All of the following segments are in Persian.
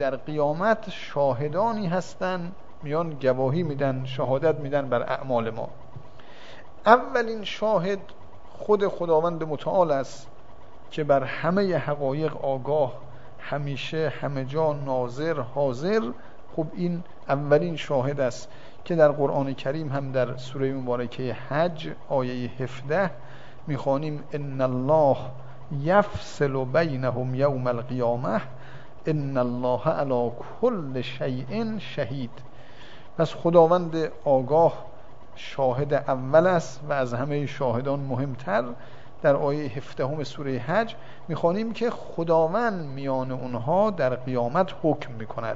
در قیامت شاهدانی هستن، میان گواهی میدن، شهادت میدن بر اعمال ما. اولین شاهد خود خداوند متعال است که بر همه حقایق آگاه، همیشه همه جا ناظر حاضر. خب این اولین شاهد است که در قرآن کریم هم در سوره مبارکه حج آیه 17 میخوانیم ان الله یفصل بینهم یوم القیامه ان الله علی کل شیء شهید. پس خداوند آگاه شاهد اول است و از همه شاهدان مهمتر. در آیه 17 سوره حج میخوانیم که خداوند میان اونها در قیامت حکم میکند.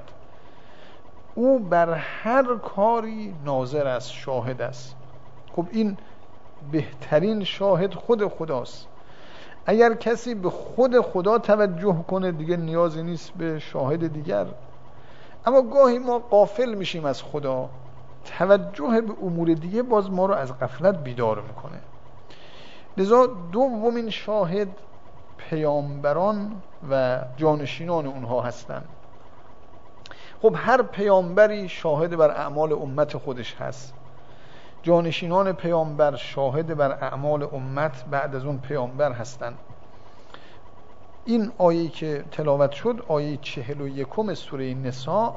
او بر هر کاری ناظر است، شاهد است. خب این بهترین شاهد خود خداست. اگر کسی به خود خدا توجه کنه دیگه نیازی نیست به شاهد دیگر. اما گاهی ما غافل میشیم از خدا، توجه به امور دیگه باز ما رو از غفلت بیدار میکنه. لذا دومین شاهد پیامبران و جانشینان اونها هستند. خب هر پیامبری شاهد بر اعمال امت خودش هست. جانشینان پیامبر شاهد بر اعمال امت بعد از اون پیامبر هستند. این آیه که تلاوت شد آیه 41 سوره نساء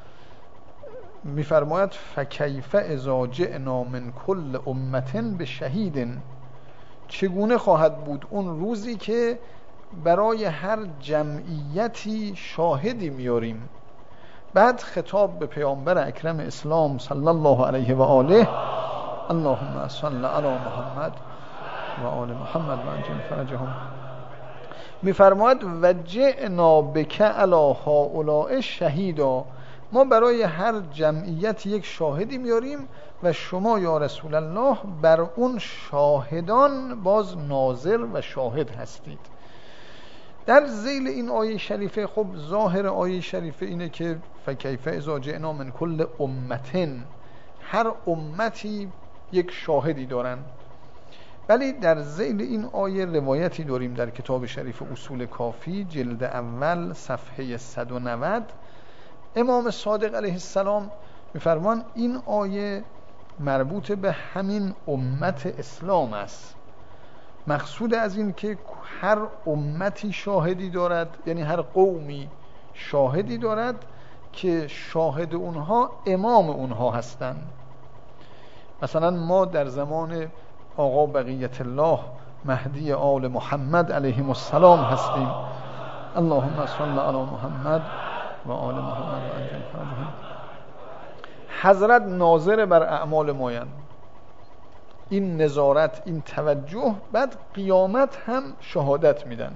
میفرماید فکیف اذا جئنا من کل امة بشهید. چگونه خواهد بود اون روزی که برای هر جمعیتی شاهدی میاریم. بعد خطاب به پیامبر اکرم اسلام صلی الله علیه و آله، اللهم صل علی محمد و آل محمد و عجل فرجهم، میفرماید و جئنا بک علی هؤلاء شهیدا. ما برای هر جمعیت یک شاهدی میاریم و شما یا رسول الله بر اون شاهدان باز ناظر و شاهد هستید. در ذیل این آیه شریفه، خب ظاهر آیه شریفه اینه که فکیف اذا جئنا من کل امة، هر امتی یک شاهدی دارن. ولی در ذیل این آیه روایتی داریم در کتاب شریف اصول کافی جلد اول صفحه 190 امام صادق علیه السلام میفرمان این آیه مربوط به همین امت اسلام است. مقصود از این که هر امتی شاهدی دارد، یعنی هر قومی شاهدی دارد که شاهد اونها امام اونها هستند. مثلا ما در زمان آقا بقیت الله مهدی آل محمد علیهم السلام هستیم. اللهم صل علی محمد و آل محمد و عجل فرجهم. حضرت ناظر بر اعمال مایند. این نظارت، این توجه، بعد قیامت هم شهادت میدن.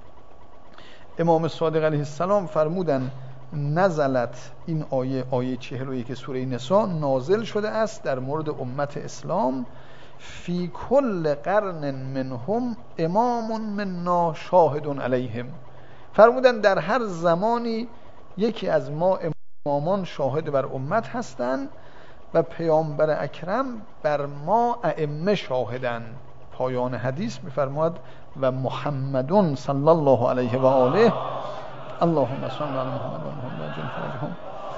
امام صادق علیه السلام فرمودن نزلت، این آیه 41 سوره نساء نازل شده است در مورد امت اسلام، فی کل قرن منهم امام منا شاهد علیهم. فرمودن در هر زمانی یکی از ما امامان شاهد بر امت هستند و پیامبر اکرم بر ما ائمه شاهدن. پایان حدیث میفرماید و محمدون صلی الله علیه و آله، اللهم صل علی محمد و محمد عجل فرجهم،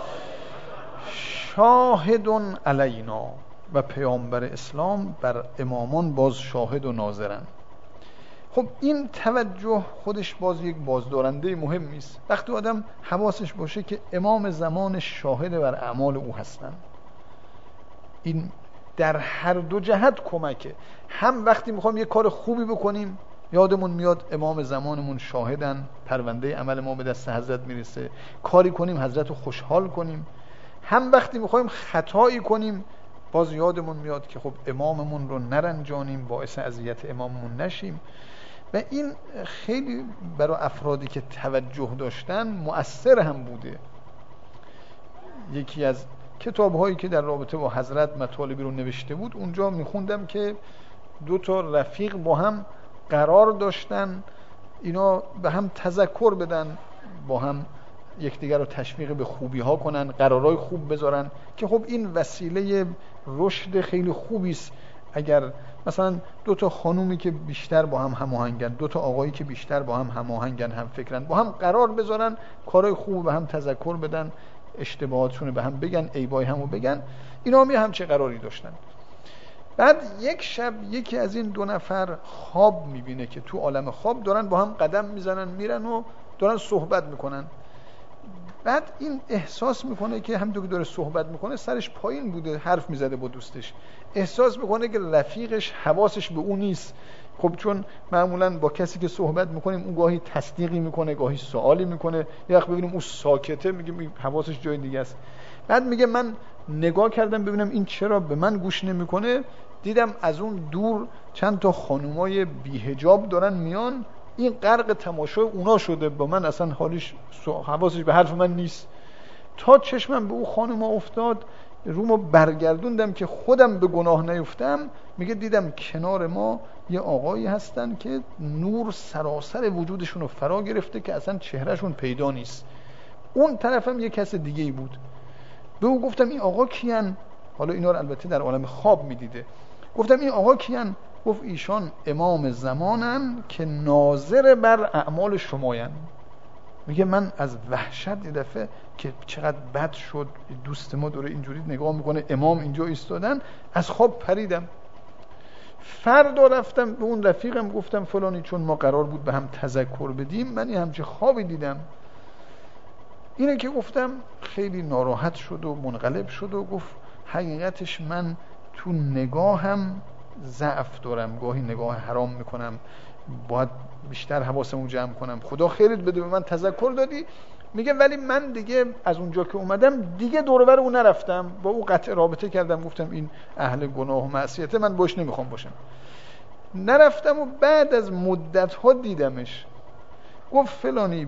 شاهدون علینا. و پیامبر اسلام بر امامان باز شاهد و ناظرن. خب این توجه خودش باز یک بازدارنده مهمی است. وقتی آدم حواسش باشه که امام زمان شاهد بر اعمال او هستند، این در هر دو جهت کمکه. هم وقتی میخوایم یک کار خوبی بکنیم یادمون میاد امام زمانمون شاهدن، پرونده عمل ما به دست حضرت میرسه، کاری کنیم حضرت رو خوشحال کنیم. هم وقتی میخوایم خطایی کنیم باز یادمون میاد که خب اماممون رو نرنجانیم، باعث اذیت اماممون نشیم. و این خیلی برای افرادی که توجه داشتن مؤثر هم بوده. یکی از کتاب‌هایی که در رابطه با حضرت مطالبی رو نوشته بود، اونجا میخوندم که دو تا رفیق با هم قرار داشتن اینا به هم تذکر بدن، با هم یکدیگر رو تشویق به خوبی ها کنن، قرارهای خوب بذارن که خب این وسیله رشد خیلی خوبی است اگر مثلا دو تا خانومی که بیشتر با هم هماهنگن، دو تا آقایی که بیشتر با هم هماهنگن، هم فکرن، با هم قرار بذارن کارهای خوب به هم تذکر بدن، اشتباهاتشون به هم بگن، عیبای همو بگن، اینا هم همچه قراری داشتن. بعد یک شب یکی از این دو نفر خواب میبینه که تو عالم خواب دارن با هم قدم میزنن میرن و دارن صحبت میکنن. بعد این احساس میکنه که همونطور که داره صحبت میکنه سرش پایین بوده، حرف میزده با دوستش، احساس میکنه که رفیقش حواسش به اون نیست. خب چون معمولا با کسی که صحبت میکنیم اون گاهی تصدیقی میکنه، گاهی سوالی میکنه، یه وقت ببینیم اون ساکته میگیم حواسش جای دیگه است. بعد میگه من نگاه کردم ببینم این چرا به من گوش نمیکنه، دیدم از اون دور چند تا خانومای بی‌حجاب دارن میان، این غرق تماشای اونا شده، با من اصلا حواسش به حرف من نیست. تا چشمم به اون خانوما افتاد، رومو برگردوندم که خودم به گناه نیفتم، میگه دیدم کنار ما یه آقایی هستن که نور سراسر وجودشون رو فرا گرفته که اصلا چهرهشون پیدا نیست. اون طرفم یه کس دیگه ای بود. به او گفتم این آقا کیان؟ حالا اینا رو البته در عالم خواب میدیده. گفتم این آقا کیان؟ گفت ایشان امام زمانن که ناظر بر اعمال شماین. میگه من از وحشت یه دفعه که چقدر بد شد، دوست ما داره اینجوری نگاه میکنه، امام اینجا ایستادن، از خواب پریدم. فردا رفتم به اون رفیقم گفتم فلانی چون ما قرار بود به هم تذکر بدیم، من یه همچه خوابی دیدم. اینه که گفتم خیلی ناراحت شد و منقلب شد و گفت حقیقتش من تو نگاهم ضعف دارم، گاهی نگاه حرام میکنم، باید بیشتر حواسمو جمع کنم، خدا خیرت بده به من تذکر دادی. میگه ولی من دیگه از اونجا که اومدم دیگه دور و بر اون نرفتم، با او قطع رابطه کردم، گفتم این اهل گناه و معصیته، من باش نمیخوام باشم، نرفتم. و بعد از مدت ها دیدمش، گفت فلانی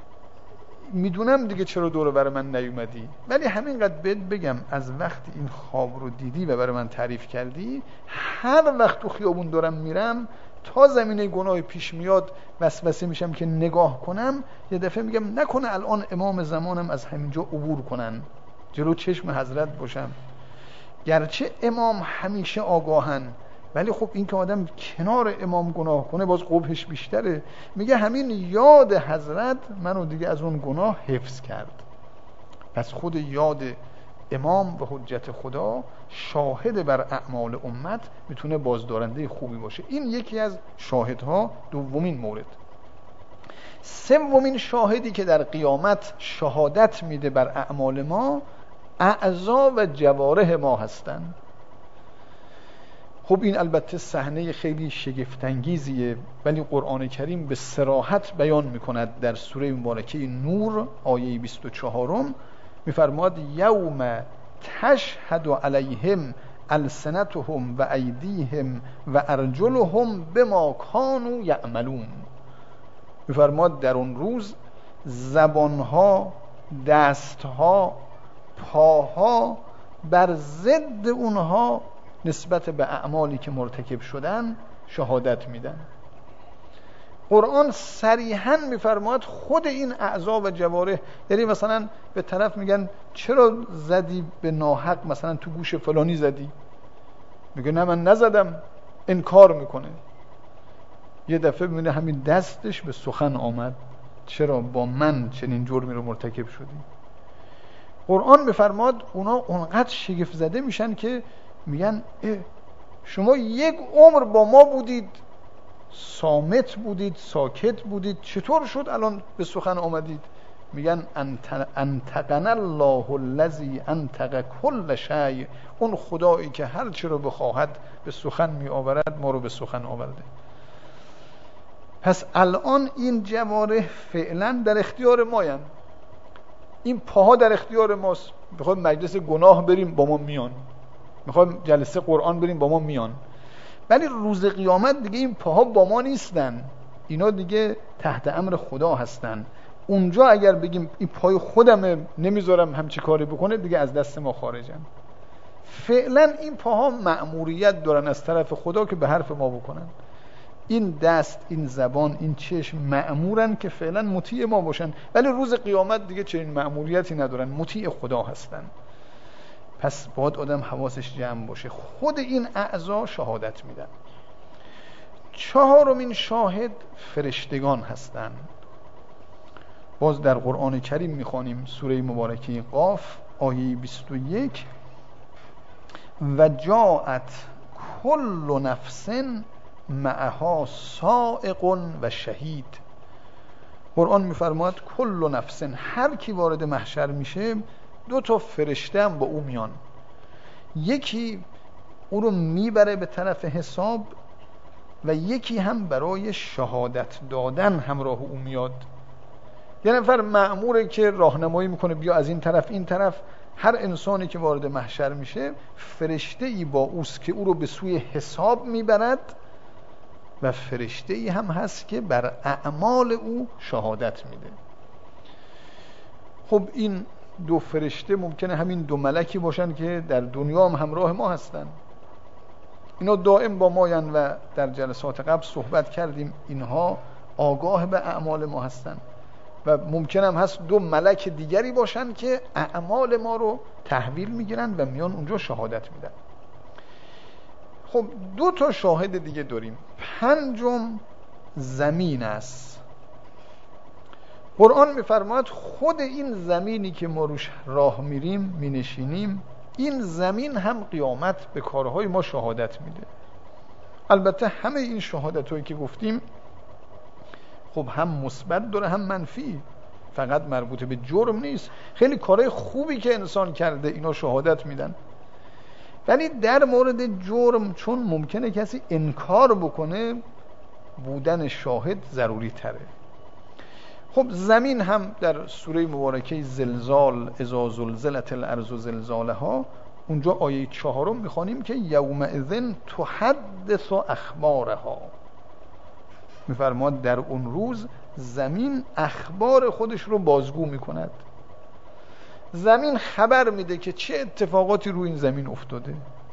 میدونم دیگه چرا دور و بر من نیومدی، ولی همینقدر بهت بگم از وقتی این خواب رو دیدی و برای من تعریف کردی، هر وقت تو خیابون دارم میرم تا زمینه گناه پیش میاد وسوسه میشم که نگاه کنم، یه دفعه میگم نکنه الان امام زمانم از همینجا عبور کنن، جلو چشم حضرت باشم. گرچه امام همیشه آگاهن، ولی خب این که آدم کنار امام گناه کنه باز قبحش بیشتره. میگه همین یاد حضرت منو دیگه از اون گناه حفظ کرد. پس خود یاد امام و حجت خدا شاهد بر اعمال امت میتونه بازدارنده خوبی باشه. این یکی از شاهدها. دومین مورد. سومین شاهدی که در قیامت شهادت میده بر اعمال ما، اعضا و جوارح ما هستن. خب این البته صحنه خیلی شگفت‌انگیزیه، ولی قرآن کریم به صراحت بیان میکند در سوره مبارکه نور آیه 24 میفرماد یوم تشهد علیهم السنتهم و ایدیهم و ارجلهم بما کانوا یعملون. میفرماد در اون روز زبانها، دستها، پاها بر ضد اونها نسبت به اعمالی که مرتکب شدن شهادت میدن. قرآن صریحاً میفرماید خود این اعضا و جوارح، یعنی مثلا به طرف میگن چرا زدی به ناحق، مثلا تو گوش فلانی زدی، میگه نه من نزدم، انکار میکنه. یه دفعه میبینه همین دستش به سخن آمد، چرا با من چنین جرمی رو مرتکب شدی. قرآن میفرماد اونا اونقدر شگفت زده میشن که میگن شما یک عمر با ما بودید، صامت بودید، ساکت بودید، چطور شد الان به سخن آمدید؟ میگن انطقنا الله الذی انطق کل شیء، اون خدایی که هر چی رو بخواهد به سخن می آورد ما رو به سخن آورده. پس الان این جوارح فعلا در اختیار ماین، این پاها در اختیار ماست. میخوایم مجلس گناه بریم با ما میان، میخوایم جلسه قرآن بریم با ما میان، ولی روز قیامت دیگه این پاها با ما نیستن، اینا دیگه تحت امر خدا هستن. اونجا اگر بگیم این پای خودمه نمیذارم همچی کاری بکنه، دیگه از دست ما خارجن. فعلا این پاها مأموریت دارن از طرف خدا که به حرف ما بکنن. این دست، این زبان، این چشم مأمورن که فعلا مطیع ما باشن، ولی روز قیامت دیگه چنین مأموریتی ندارن، مطیع خدا هستن. پس باید آدم حواسش جمع باشه. خود این اعضا شهادت میدن. چهارمین شاهد فرشتگان هستند. باز در قرآن کریم میخوانیم سوره مبارکه قاف آیه 21 و جاءت کل نفس معها سائق و شهید. قرآن میفرماید کل نفس، هر کی وارد محشر میشه 2 فرشته هم با او میان، یکی او رو میبره به طرف حساب و یکی هم برای شهادت دادن همراه او میاد. یه نفر مأموره که راهنمایی میکنه بیا از این طرف این طرف. هر انسانی که وارد محشر میشه فرشته ای با اوست که او رو به سوی حساب میبرد و فرشته ای هم هست که بر اعمال او شهادت میده. خب این 2 فرشته ممکنه همین 2 ملکی باشن که در دنیا هم همراه ما هستن. اینا دائم با ما ین و در جلسات قبل صحبت کردیم اینها آگاه به اعمال ما هستن و ممکن هم هست 2 ملک دیگری باشن که اعمال ما رو تحویل میگیرن و میان اونجا شهادت میدن. خب 2 شاهد دیگه داریم. 5م زمین است. قرآن میفرماید خود این زمینی که ما روش راه میریم مینشینیم، این زمین هم قیامت به کارهای ما شهادت میده. البته همه این شهادت هایی که گفتیم خب هم مثبت داره هم منفی، فقط مربوط به جرم نیست. خیلی کارهای خوبی که انسان کرده اینا شهادت میدن، ولی در مورد جرم چون ممکنه کسی انکار بکنه بودن شاهد ضروری تره. خب زمین هم در سوره مبارکه زلزال اذا زلزلت الارض زلزالها اونجا آیه 4 میخوانیم که یومئذ تحدث اخبارها. میفرماد در اون روز زمین اخبار خودش رو بازگو میکند. زمین خبر میده که چه اتفاقاتی روی این زمین افتاده.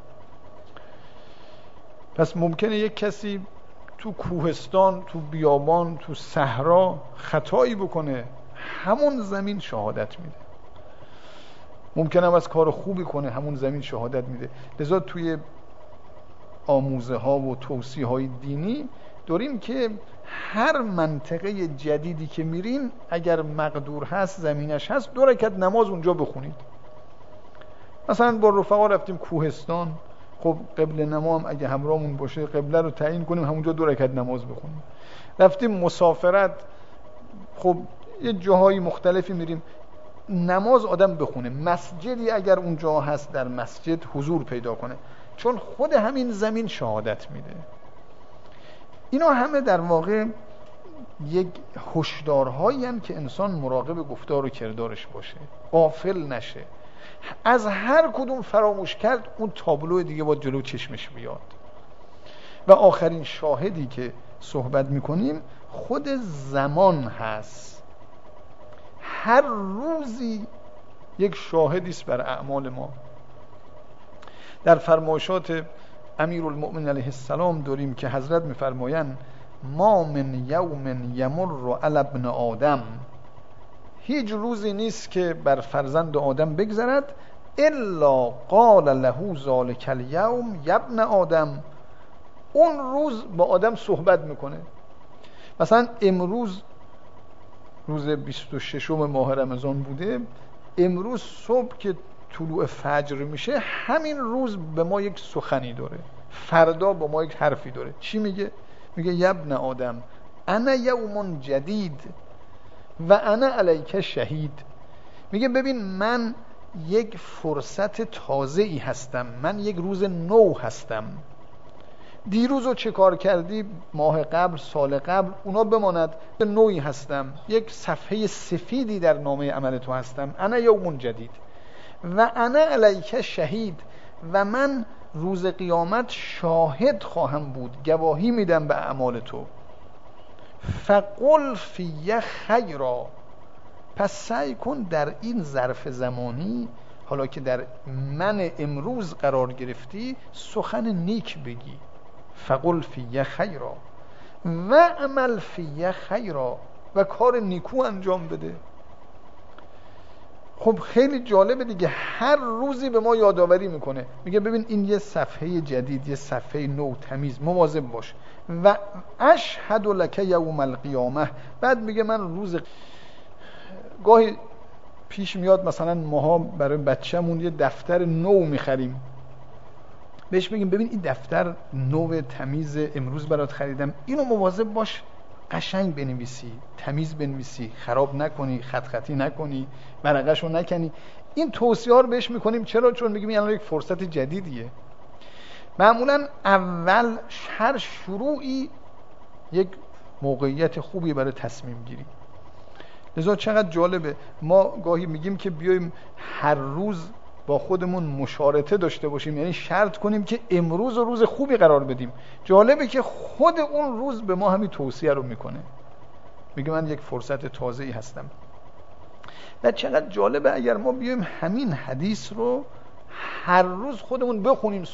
پس ممکنه یک کسی تو کوهستان، تو بیابان، تو صحرا خطایی بکنه، همون زمین شهادت میده. ممکنه هم از کار خوبی کنه، همون زمین شهادت میده. لذا توی آموزه ها و توصیه های دینی داریم که هر منطقه جدیدی که میرین اگر مقدور هست زمینش هست 2 رکعت نماز اونجا بخونید. مثلا با رفقا رفتیم کوهستان، خب قبله نما هم اگه همراهمون باشه قبله رو تعیین کنیم همونجا 2 رکعت نماز بخونیم. رفتیم مسافرت، خب یه جاهای مختلفی میریم نماز آدم بخونه. مسجدی اگر اونجا هست در مسجد حضور پیدا کنه، چون خود همین زمین شهادت میده. اینا همه در واقع یک هشدارهایی هستند که انسان مراقب گفتار و کردارش باشه، غافل نشه. از هر کدوم فراموش کرد اون تابلو دیگه با جلو چشمش بیاد. و آخرین شاهدی که صحبت میکنیم خود زمان هست. هر روزی یک شاهدی است بر اعمال ما. در فرمایشات امیرالمؤمنین علیه السلام داریم که حضرت میفرمایند ما من یوم یمر علی ابن آدم، هیچ روزی نیست که بر فرزند آدم بگذرد الا قال له ذلک الیوم یا ابن آدم. اون روز با آدم صحبت میکنه. مثلا امروز روز 26 ماه رمضان بوده، امروز صبح که طلوع فجر میشه همین روز به ما یک سخنی داره، فردا با ما یک حرفی داره. چی میگه؟ میگه یا ابن آدم انا یوم جدید و انا علیک شهید. میگه ببین من یک فرصت تازه‌ای هستم، من یک روز نو هستم. دیروزو چه کار کردی ماه قبل سال قبل اونا بماند، نوعی هستم، یک صفحه سفیدی در نامه عمل تو هستم. انا یوم جدید و انا علیک شهید، و من روز قیامت شاهد خواهم بود، گواهی میدم به اعمال تو. فقل فی خیرا، پس سعی کن در این ظرف زمانی حالا که در من امروز قرار گرفتی سخن نیک بگی. فقل فی خیرا و عمل فی خیرا، و کار نیکو انجام بده. خب خیلی جالبه دیگه، هر روزی به ما یادآوری میکنه، میگه ببین این یه صفحه جدید، یه صفحه نو تمیز، مواظب باش. و اشهد لک یوم القیامه. بعد میگه من روز، گاهی پیش میاد مثلا ماها برای بچه‌مون یه دفتر نو میخریم، بهش میگیم ببین این دفتر نو تمیز امروز برات خریدم، اینو مواظب باش قشنگ بنویسی، تمیز بنویسی، خراب نکنی، خط خطی نکنی، ورقه‌شو نکنی. این توصیه‌ها رو بهش میکنیم. چرا؟ چون میگیم الان یک فرصت جدیدیه. معمولا اول هر شروعی یک موقعیت خوبی برای تصمیم گیری. لذا چقدر جالبه، ما گاهی میگیم که بیایم هر روز با خودمون مشارطه داشته باشیم، یعنی شرط کنیم که امروز روز خوبی قرار بدیم. جالبه که خود اون روز به ما همین توصیه رو میکنه، میگه من یک فرصت تازه‌ای هستم. و چقدر جالبه اگر ما بیایم همین حدیث رو هر روز خودمون بخونیم،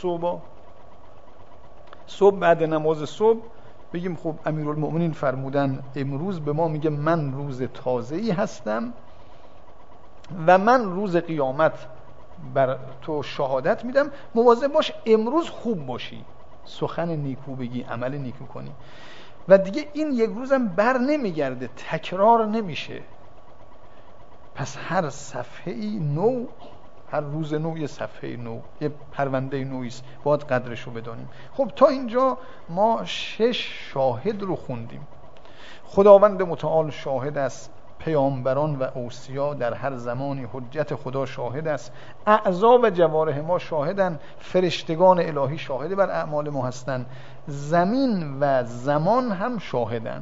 صبح بعد نماز صبح بگیم خب امیرالمؤمنین فرمودن امروز به ما میگه من روز تازه‌ای هستم و من روز قیامت بر تو شهادت میدم، مواظب باش امروز خوب باشی، سخن نیکو بگی، عمل نیکو کنی. و دیگه این یک روزم بر نمیگرده، تکرار نمیشه. پس هر صفحه‌ای نو، هر روز نو یه صفحه نو، یه پرونده نویست، باید قدرشو بدانیم. خب تا اینجا ما 6 شاهد رو خوندیم. خداوند متعال شاهد است، پیامبران و اوصیا در هر زمانی حجت خدا شاهد است، اعضا و جوارح ما شاهدن، فرشتگان الهی شاهد بر اعمال ما هستند، زمین و زمان هم شاهدن.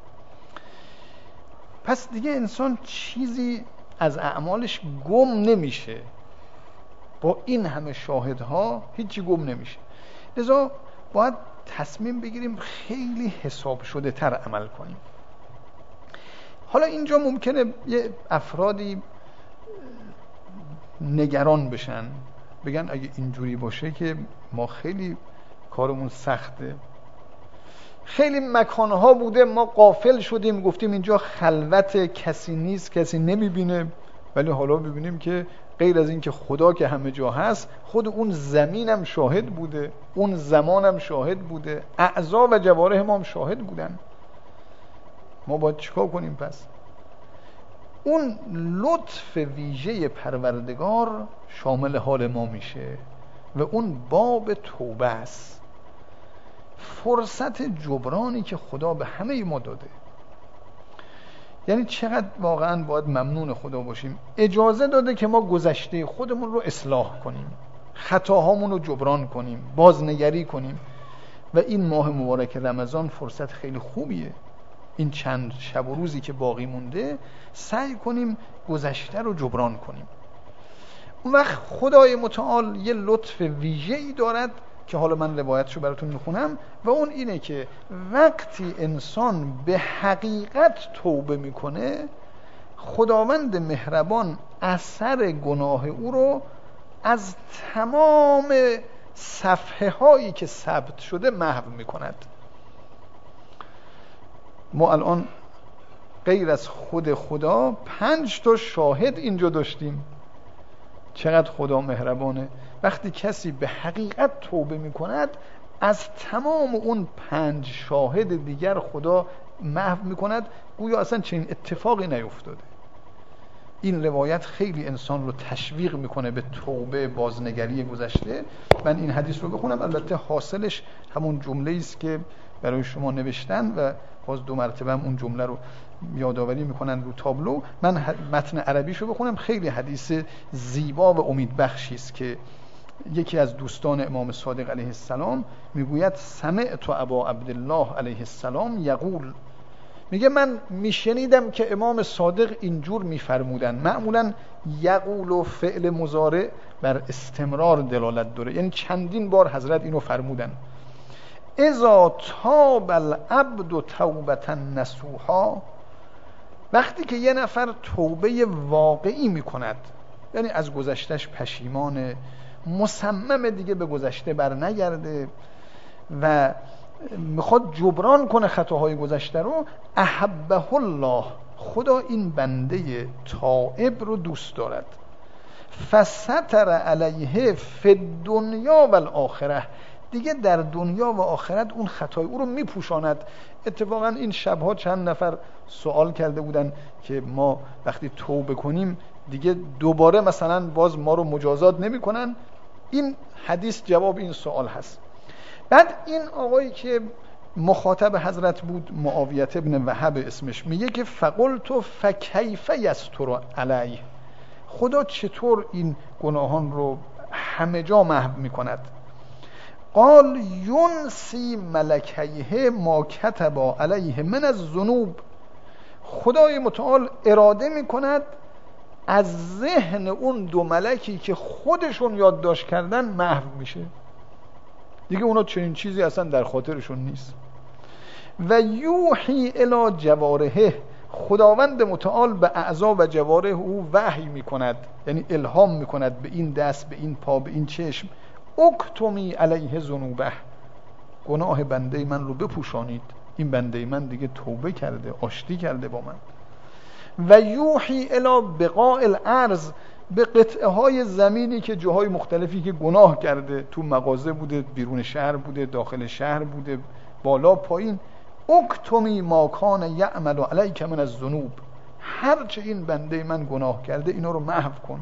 پس دیگه انسان چیزی از اعمالش گم نمیشه، با این همه شاهدها هیچی گم نمیشه. لذا باید تصمیم بگیریم خیلی حساب شده تر عمل کنیم. حالا اینجا ممکنه یه افرادی نگران بشن، بگن اگه اینجوری باشه که ما خیلی کارمون سخته، خیلی مکانها بوده ما غافل شدیم، گفتیم اینجا خلوت، کسی نیست، کسی نمیبینه، ولی حالا ببینیم که غیر از این که خدا که همه جا هست، خود اون زمینم شاهد بوده، اون زمانم شاهد بوده، اعضا و جوارح ما هم شاهد بودن. ما باید چیکار کنیم پس؟ اون لطف ویژه پروردگار شامل حال ما میشه و اون باب توبه است، فرصت جبرانی که خدا به همه ما داده. یعنی چقدر واقعا باید ممنون خدا باشیم، اجازه داده که ما گذشته خودمون رو اصلاح کنیم، خطاهامون رو جبران کنیم، بازنگری کنیم. و این ماه مبارک رمضان فرصت خیلی خوبیه. این چند شب و روزی که باقی مونده سعی کنیم گذشته رو جبران کنیم. اون وقت خدای متعال یه لطف ویژه‌ای دارد که حالا من روایتشو براتون میخونم، و اون اینه که وقتی انسان به حقیقت توبه میکنه، خداوند مهربان اثر گناه او رو از تمام صفحه هایی که ثبت شده محو میکند. ما الان غیر از خود خدا 5 تا شاهد اینجا داشتیم. چقدر خدا مهربانه. وقتی کسی به حقیقت توبه میکند، از تمام اون 5 شاهد دیگر خدا محو میکند، گویا اصلا چنین اتفاقی نیفتاده. این روایت خیلی انسان رو تشویق میکنه به توبه، بازنگری گذشته. من این حدیث رو بخونم، البته حاصلش همون جمله‌ای است که برای شما نوشتن و باز 2 مرتبه هم اون جمله رو یادآوری میکنن رو تابلو. من متن عربیشو بخونم. خیلی حدیث زیبا و امیدبخشی است که یکی از دوستان امام صادق علیه السلام میگوید سمعت ابا عبدالله علیه السلام یقول، میگه من میشنیدم که امام صادق اینجور میفرمودن. معمولا یقول و فعل مضارع بر استمرار دلالت داره، یعنی چندین بار حضرت اینو فرمودن. اذا تاب العبد توبة نصوحا، وقتی که یه نفر توبه واقعی میکند، یعنی از گذشتهش پشیمانه، مصمم دیگه به گذشته بر نگرده و میخواد جبران کنه خطاهای گذشته رو، احبه الله، خدا این بنده تائب رو دوست دارد. فستر علیه فی الدنیا و الاخره، دیگه در دنیا و آخرت اون خطای او رو میپوشاند. اتفاقا این شبها چند نفر سوال کرده بودن که ما وقتی توبه کنیم دیگه دوباره مثلا باز ما رو مجازات نمیکنن. این حدیث جواب این سوال هست. بعد این آقایی که مخاطب حضرت بود، معاویه ابن وهب اسمش، میگه که فقلت فکیف یستر علیه، خدا چطور این گناهان رو همه جا محو میکند؟ قال ینسی ملکیه ما کتب علیه من الذنوب، خدای متعال اراده میکند از ذهن اون دو ملکی که خودشون یادداشت کردن محو میشه، دیگه اونا چنین چیزی اصلا در خاطرشون نیست. و یوحی الی جوارحه، خداوند متعال به اعضا و جوارح او وحی میکند، یعنی الهام میکند به این دست، به این پا، به این چشم، اکتمی علیه ذنوبه، گناه بنده من رو بپوشانید، این بنده من دیگه توبه کرده، آشتی کرده با من. و یوحی الی بقاع الارض، به قطعه های زمینی که جاهای مختلفی که گناه کرده، تو مغازه بوده، بیرون شهر بوده، داخل شهر بوده، بالا پایین، اکتمی ما کان یعمل علیک من الذنوب، هرچه این بنده من گناه کرده اینا رو محو کن.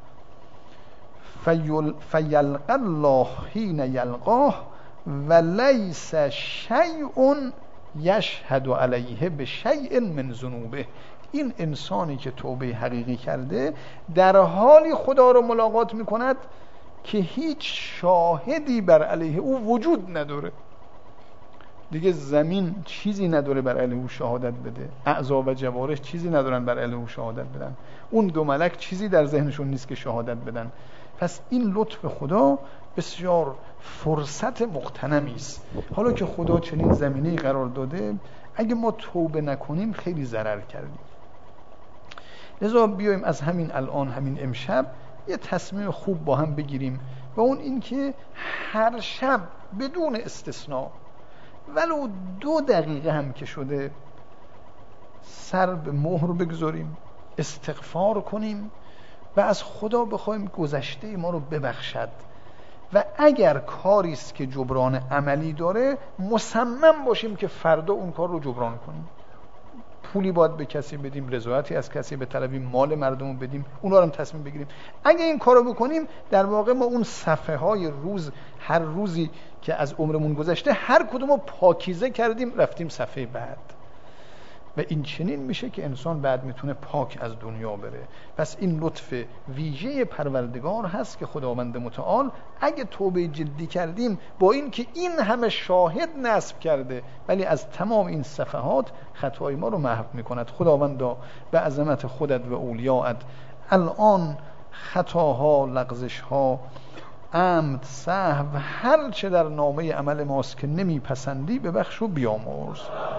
فیلقى الله حین یلقاه و لیس شیء یشهد علیه بشیء من ذنوبه، این انسانی که توبه حقیقی کرده در حالی خدا رو ملاقات میکند که هیچ شاهدی بر علیه او وجود نداره، دیگه زمین چیزی نداره بر علیه او شهادت بده، اعضا و جوارح چیزی ندارن بر علیه او شهادت بدن، اون دو ملک چیزی در ذهنشون نیست که شهادت بدن. پس این لطف خدا بسیار فرصت مغتنمی است. حالا که خدا چنین زمینه‌ای قرار داده، اگه ما توبه نکنیم خیلی ضرر کردیم. لذا بیایم از همین الان، همین امشب، یه تصمیم خوب با هم بگیریم و اون این که هر شب بدون استثناء ولو 2 دقیقه هم که شده سر به مهر بگذاریم، استغفار کنیم و از خدا بخوایم گذشته ما رو ببخشد و اگر کاری است که جبران عملی داره مصمم باشیم که فردا اون کار رو جبران کنیم. پولی باید به کسی بدیم، رضایتی از کسی بطلبیم، مال مردم رو بدیم، اونا رو هم تصمیم بگیریم. اگه این کارو بکنیم در واقع ما اون صفحه های روز، هر روزی که از عمرمون گذشته هر کدوم رو پاکیزه کردیم، رفتیم صفحه بعد و این چنین میشه که انسان بعد میتونه پاک از دنیا بره. پس این لطف ویژه پروردگار هست که خداوند متعال اگه توبه جدی کردیم، با این که این همه شاهد نصب کرده، ولی از تمام این صفحات خطای ما رو محو میکند. خداوندا به عظمت خودت و اولیاءت الان خطاها، لغزشها، عمد، سهو، هر چه در نامه عمل ماست که نمیپسندی ببخش و بیامرز.